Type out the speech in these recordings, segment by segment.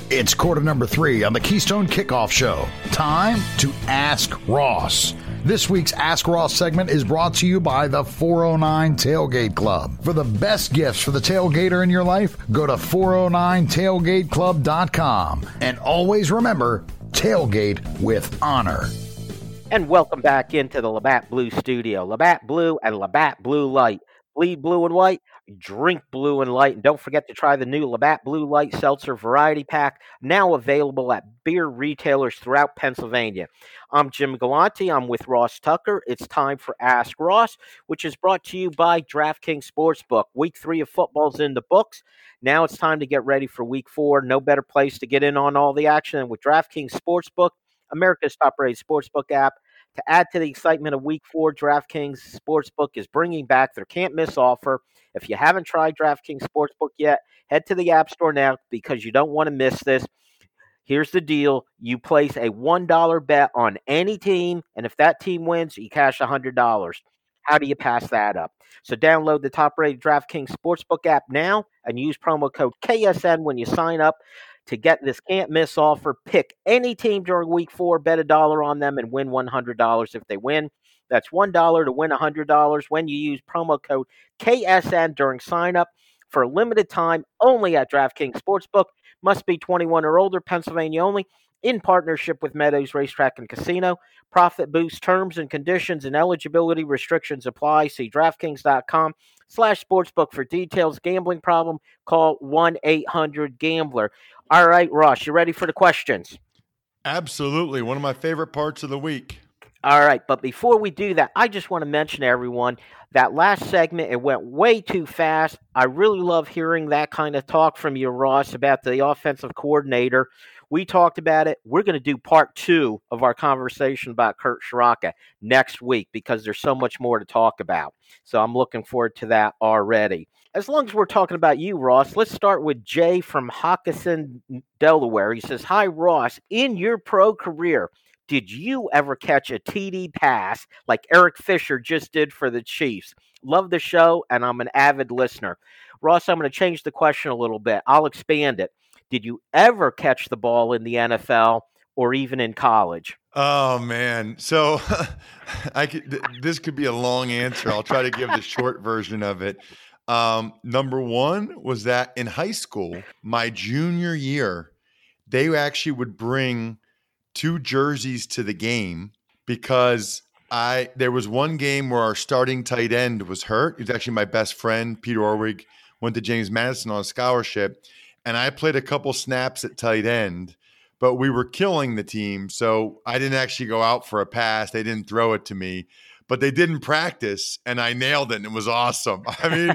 It's quarter number 3 on the Keystone Kickoff Show. Time to Ask Ross. This week's Ask Ross segment is brought to you by the 409 Tailgate Club. For the best gifts for the tailgater in your life, go to 409tailgateclub.com. And always remember, tailgate with honor. And welcome back into the Labatt Blue Studio. Labatt Blue and Labatt Blue Light. Bleed blue and white, drink blue and light. And don't forget to try the new Labatt Blue Light Seltzer Variety Pack, now available at beer retailers throughout Pennsylvania. I'm Jim Galante. I'm with Ross Tucker. It's time for Ask Ross, which is brought to you by DraftKings Sportsbook. Week 3 of football's in the books. Now it's time to get ready for Week 4. No better place to get in on all the action than with DraftKings Sportsbook, America's top-rated sportsbook app. To add to the excitement of Week 4, DraftKings Sportsbook is bringing back their can't-miss offer. If you haven't tried DraftKings Sportsbook yet, head to the App Store now because you don't want to miss this. Here's the deal. You place a $1 bet on any team, and if that team wins, you cash $100. How do you pass that up? So download the top-rated DraftKings Sportsbook app now and use promo code KSN when you sign up to get this can't-miss offer. Pick any team during Week 4, bet $1 on them, and win $100 if they win. That's $1 to win $100 when you use promo code KSN during sign-up for a limited time only at DraftKings Sportsbook. Must be 21 or older, Pennsylvania only, in partnership with Meadows Racetrack and Casino. Profit boost terms and conditions and eligibility restrictions apply. See DraftKings.com/sportsbook for details. Gambling problem? Call 1-800-GAMBLER. All right, Ross, you ready for the questions? Absolutely. One of my favorite parts of the week. All right, but before we do that, I just want to mention to everyone that last segment, it went way too fast. I really love hearing that kind of talk from you, Ross, about the offensive coordinator. We talked about it. We're going to do part 2 of our conversation about Kirk Ciarrocca next week because there's so much more to talk about. So I'm looking forward to that already. As long as we're talking about you, Ross, let's start with Jay from Hockessin, Delaware. He says, "Hi, Ross. In your pro career, did you ever catch a TD pass like Eric Fisher just did for the Chiefs? Love the show, and I'm an avid listener." Ross, I'm going to change the question a little bit. I'll expand it. Did you ever catch the ball in the NFL or even in college? Oh, man. So this could be a long answer. I'll try to give the short version of it. Number one was that in high school, my junior year, they actually would bring 2 jerseys to the game because there was one game where our starting tight end was hurt. He's actually my best friend, Peter Orwig, went to James Madison on a scholarship. And I played a couple snaps at tight end, but we were killing the team. So I didn't actually go out for a pass. They didn't throw it to me, but they didn't practice and I nailed it. And it was awesome. I mean,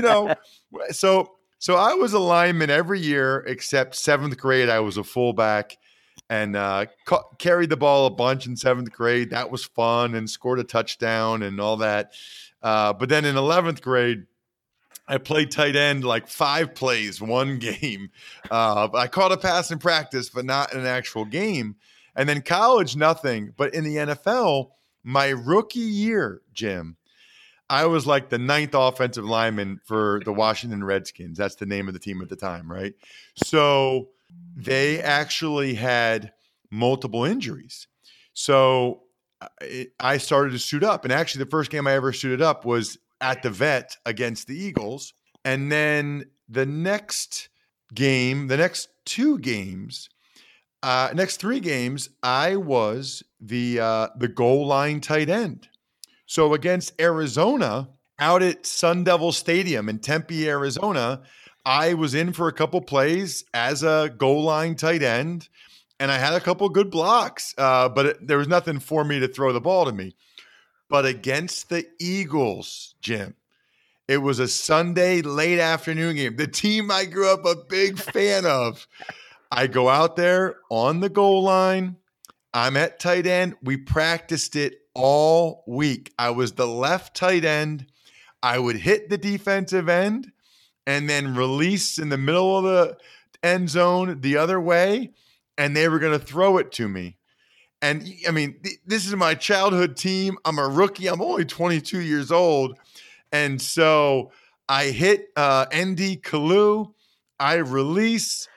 so I was a lineman every year except 7th grade. I was a fullback and carried the ball a bunch in 7th grade. That was fun and scored a touchdown and all that. But then in 11th grade, I played tight end like 5 plays, 1 game. I caught a pass in practice, but not in an actual game. And then college, nothing. But in the NFL, my rookie year, Jim, I was like the 9th offensive lineman for the Washington Redskins. That's the name of the team at the time, right? So they actually had multiple injuries. So I started to suit up. And actually, the first game I ever suited up was at the vet against the Eagles. And then the next 2 games, next 3 games, I was the goal line tight end. So against Arizona, out at Sun Devil Stadium in Tempe, Arizona, I was in for a couple plays as a goal line tight end, and I had a couple good blocks, but there was nothing for me to throw the ball to me. But against the Eagles, Jim, it was a Sunday late afternoon game. The team I grew up a big fan of. I go out there on the goal line. I'm at tight end. We practiced it all week. I was the left tight end. I would hit the defensive end and then release in the middle of the end zone the other way, and they were going to throw it to me. And I mean, this is my childhood team. I'm a rookie. I'm only 22 years old. And so I hit ND Kalu. I release.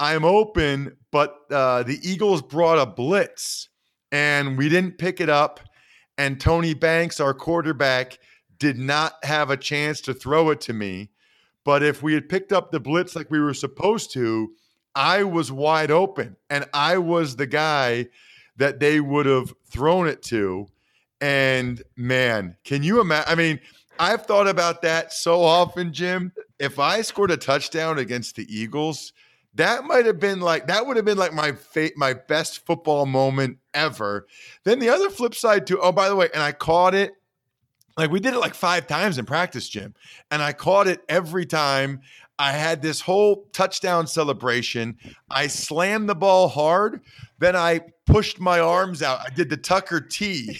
I'm open, but the Eagles brought a blitz and we didn't pick it up. And Tony Banks, our quarterback, did not have a chance to throw it to me. But if we had picked up the blitz like we were supposed to, I was wide open and I was the guy that they would have thrown it to. And man, can you imagine? I mean, I've thought about that so often, Jim. If I scored a touchdown against the Eagles, that would have been like my best football moment ever. Then the other flip side too. Oh, by the way, and I caught it. Like we did it like 5 times in practice, Jim, and I caught it every time. I had this whole touchdown celebration. I slammed the ball hard. Then I pushed my arms out. I did the Tucker T.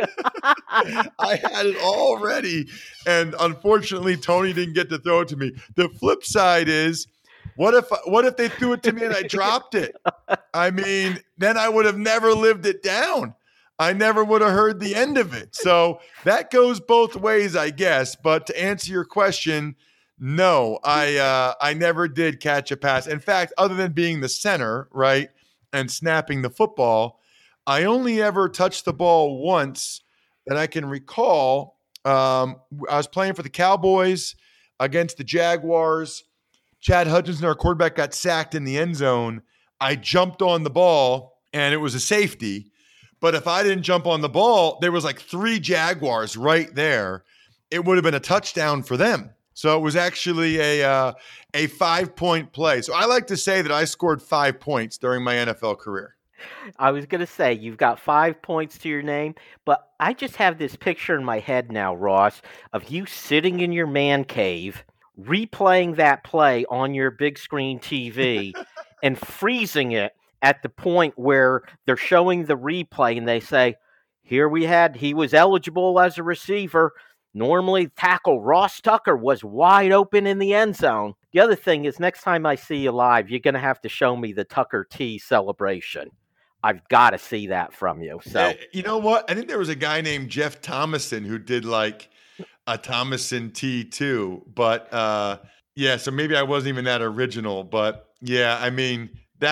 I had it all ready. And unfortunately, Tony didn't get to throw it to me. The flip side is, what if they threw it to me and I dropped it? I mean, then I would have never lived it down. I never would have heard the end of it. So that goes both ways, I guess. But to answer your question, no, I never did catch a pass. In fact, other than being the center, right, and snapping the football, I only ever touched the ball once that I can recall. I was playing for the Cowboys against the Jaguars. Chad Hutchinson, our quarterback, got sacked in the end zone. I jumped on the ball, and it was a safety. But if I didn't jump on the ball, there was like 3 Jaguars right there. It would have been a touchdown for them. So it was actually a 5-point play. So I like to say that I scored 5 points during my NFL career. I was going to say, you've got 5 points to your name, but I just have this picture in my head now, Ross, of you sitting in your man cave, replaying that play on your big screen TV and freezing it at the point where they're showing the replay and they say, he was eligible as a receiver. Normally, tackle Ross Tucker was wide open in the end zone. The other thing is, next time I see you live, you're going to have to show me the Tucker T celebration. I've got to see that from you. So, you know what? I think there was a guy named Jeff Thomason who did like a Thomason T too. But yeah, so maybe I wasn't even that original. But yeah, I mean,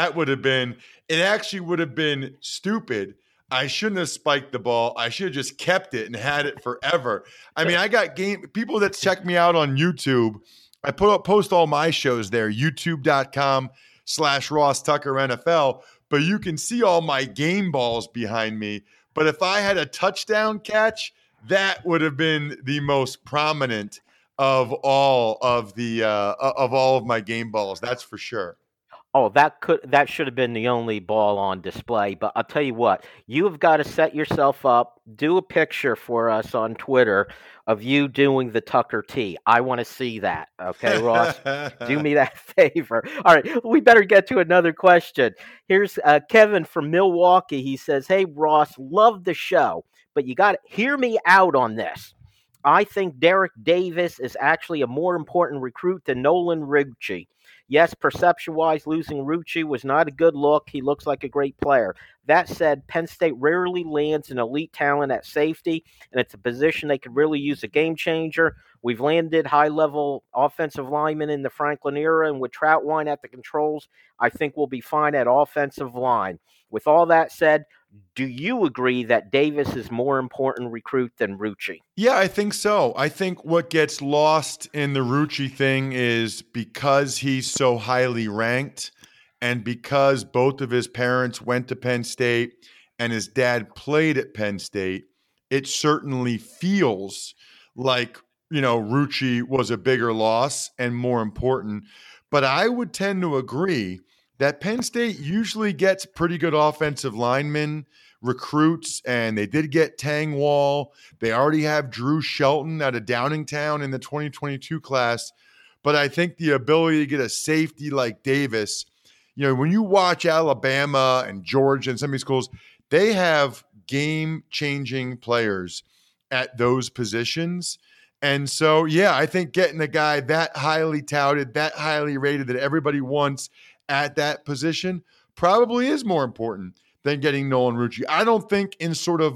it actually would have been stupid. I shouldn't have spiked the ball. I should have just kept it and had it forever. I mean, I got people that check me out on YouTube. I post all my shows there, youtube.com/Ross Tucker NFL. But you can see all my game balls behind me. But if I had a touchdown catch, that would have been the most prominent of all of my game balls. That's for sure. Oh, that should have been the only ball on display. But I'll tell you what, you have got to set yourself up, do a picture for us on Twitter of you doing the Tucker T. I want to see that. Okay, Ross, do me that favor. All right, we better get to another question. Here's Kevin from Milwaukee. He says, "Hey, Ross, love the show, but you got to hear me out on this. I think Derek Davis is actually a more important recruit than Nolan Ritchie. Yes, perception-wise, losing Ritchie was not a good look. He looks like a great player. That said, Penn State rarely lands an elite talent at safety, and it's a position they could really use a game changer. We've landed high-level offensive linemen in the Franklin era, and with Troutwine at the controls, I think we'll be fine at offensive line. With all that said, do you agree that Davis is more important recruit than Ritchie?" Yeah, I think so. I think what gets lost in the Ritchie thing is because he's so highly ranked and because both of his parents went to Penn State and his dad played at Penn State, it certainly feels like, Ritchie was a bigger loss and more important. But I would tend to agree that Penn State usually gets pretty good offensive linemen, recruits, and they did get Tangwall. They already have Drew Shelton out of Downingtown in the 2022 class. But I think the ability to get a safety like Davis, when you watch Alabama and Georgia and some of these schools, they have game-changing players at those positions. And so, yeah, I think getting a guy that highly touted, that highly rated that everybody wants at that position probably is more important than getting Nolan Ritchie. I don't think in sort of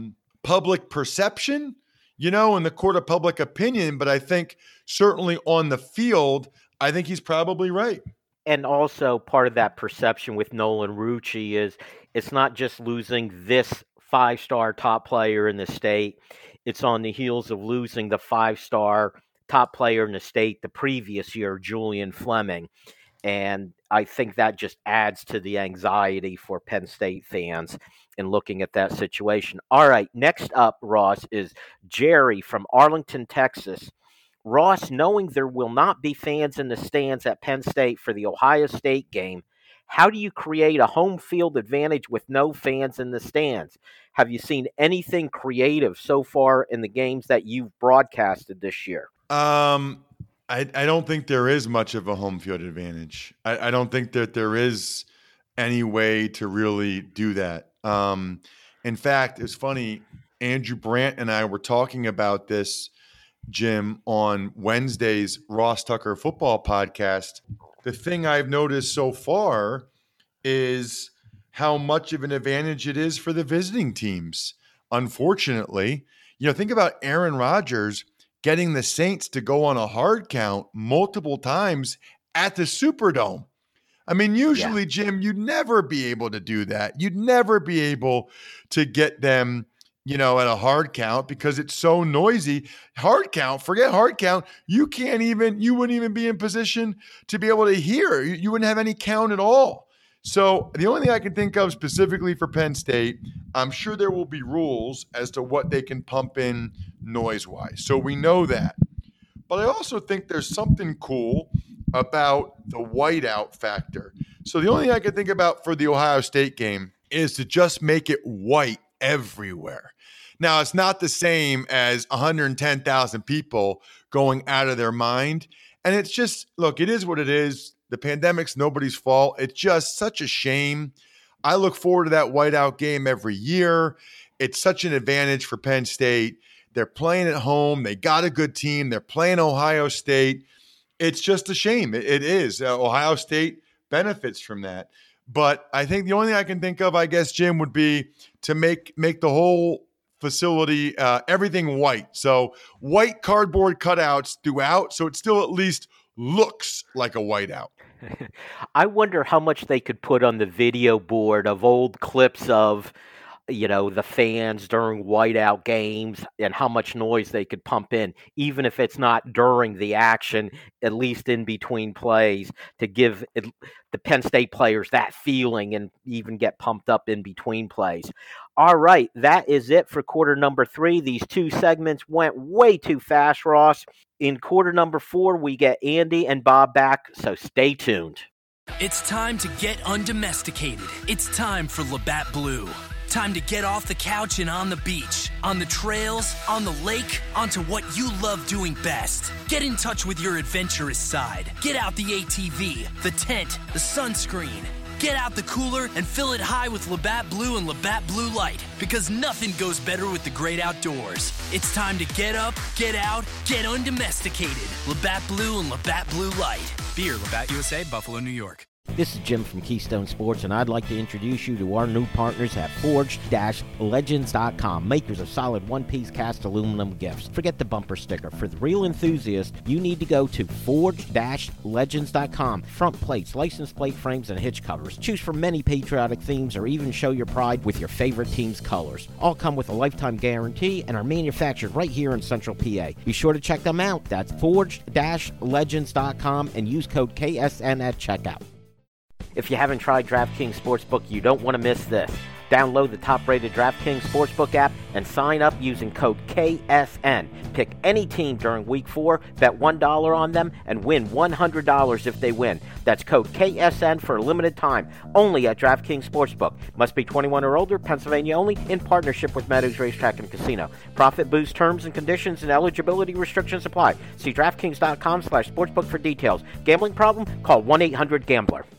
public perception, in the court of public opinion, but I think certainly on the field, I think he's probably right. And also part of that perception with Nolan Rucci is it's not just losing this 5-star top player in the state. It's on the heels of losing the 5-star top player in the state the previous year, Julian Fleming. And I think that just adds to the anxiety for Penn State fans in looking at that situation. All right, next up, Ross, is Jerry from Arlington, Texas. Ross, knowing there will not be fans in the stands at Penn State for the Ohio State game, how do you create a home field advantage with no fans in the stands? Have you seen anything creative so far in the games that you've broadcasted this year? I don't think there is much of a home field advantage. I don't think that there is any way to really do that. In fact, it's funny, Andrew Brandt and I were talking about this, Jim, on Wednesday's Ross Tucker Football Podcast. The thing I've noticed so far is how much of an advantage it is for the visiting teams. Unfortunately, think about Aaron Rodgers getting the Saints to go on a hard count multiple times at the Superdome. I mean, usually, Jim, you'd never be able to do that. You'd never be able to get them, at a hard count because it's so noisy. Hard count, forget hard count. You wouldn't even be in position to be able to hear. You wouldn't have any count at all. So the only thing I can think of specifically for Penn State, I'm sure there will be rules as to what they can pump in noise-wise. So we know that. But I also think there's something cool about the whiteout factor. So the only thing I can think about for the Ohio State game is to just make it white everywhere. Now, it's not the same as 110,000 people going out of their mind. And it's just, look, it is what it is. The pandemic's nobody's fault. It's just such a shame. I look forward to that whiteout game every year. It's such an advantage for Penn State. They're playing at home. They got a good team. They're playing Ohio State. It's just a shame. It is. Ohio State benefits from that. But I think the only thing I can think of, I guess, Jim, would be to make the whole facility, everything white. So white cardboard cutouts throughout, so it still at least looks like a whiteout. I wonder how much they could put on the video board of old clips of, the fans during whiteout games and how much noise they could pump in, even if it's not during the action, at least in between plays, to give the Penn State players that feeling and even get pumped up in between plays. All right, that is it for quarter number 3. These 2 segments went way too fast, Ross. In quarter number 4, we get Andy and Bob back, so stay tuned. It's time to get undomesticated. It's time for Labatt Blue. Time to get off the couch and on the beach, on the trails, on the lake, onto what you love doing best. Get in touch with your adventurous side. Get out the ATV, the tent, the sunscreen. Get out the cooler and fill it high with Labatt Blue and Labatt Blue Light, because nothing goes better with the great outdoors. It's time to get up, get out, get undomesticated. Labatt Blue and Labatt Blue Light. Beer, Labatt USA, Buffalo, New York. This is Jim from Keystone Sports, and I'd like to introduce you to our new partners at Forged-Legends.com, makers of solid one-piece cast aluminum gifts. Forget the bumper sticker. For the real enthusiast, you need to go to Forged-Legends.com. Front plates, license plate frames, and hitch covers. Choose from many patriotic themes or even show your pride with your favorite team's colors. All come with a lifetime guarantee and are manufactured right here in Central PA. Be sure to check them out. That's Forged-Legends.com and use code KSN at checkout. If you haven't tried DraftKings Sportsbook, you don't want to miss this. Download the top-rated DraftKings Sportsbook app and sign up using code KSN. Pick any team during Week 4, bet $1 on them, and win $100 if they win. That's code KSN for a limited time, only at DraftKings Sportsbook. Must be 21 or older, Pennsylvania only, in partnership with Meadows Racetrack and Casino. Profit boost terms and conditions and eligibility restrictions apply. See DraftKings.com/sportsbook for details. Gambling problem? Call 1-800-GAMBLER.